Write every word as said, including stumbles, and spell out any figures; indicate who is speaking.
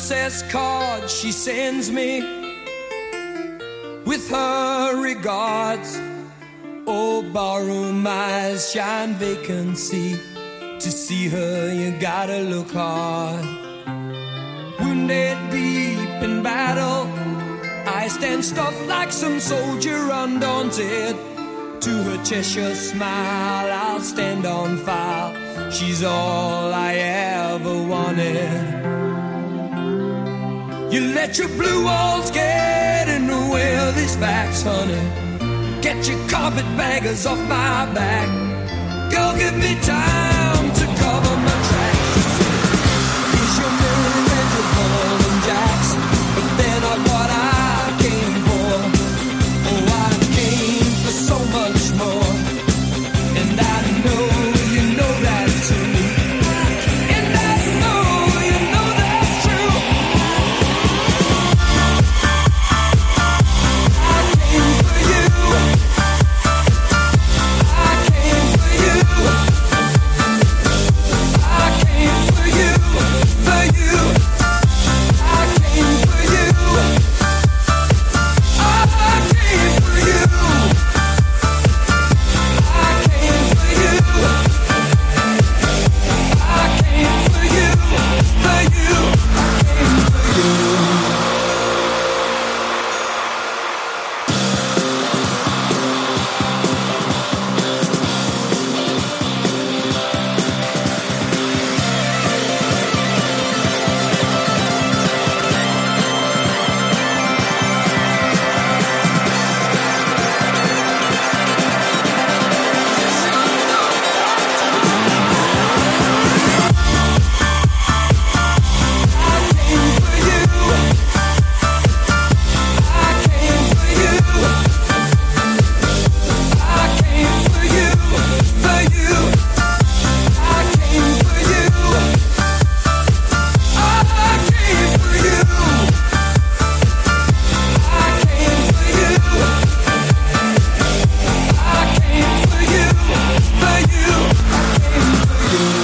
Speaker 1: princess card she sends me with her regards. Oh, barroom eyes shine vacancy. To see her you gotta look hard. Wounded deep in battle, I stand stuffed like some soldier undaunted. To her Cheshire smile I'll stand on file. She's all I ever wanted. You let your blue walls get in the way of these facts, honey. Get your carpetbaggers off my back. Girl, give me time to cover my tracks. Here's your mirror and your ball and jacks. But then I what I came for. Oh, I came for so much more. And I know you know that too. And I know you know that's true. I came for you. I came for you. I came for you, for you. I came for you. I came for you. I came for you. I came for you, for you. I came for you. For you, I came for you.